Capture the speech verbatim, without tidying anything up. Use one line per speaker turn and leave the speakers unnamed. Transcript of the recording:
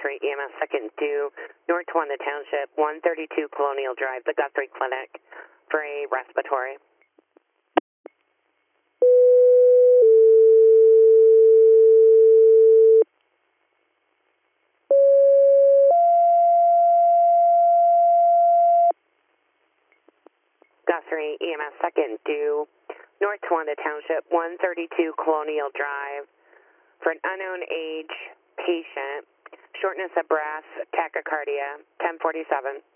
Guthrie E M S second due, North Towanda Township, one thirty-two Colonial Drive, the Guthrie Clinic, for a respiratory. Guthrie E M S second due, North Towanda Township, one thirty-two Colonial Drive, for an unknown age patient, shortness of breath, tachycardia, ten forty-seven.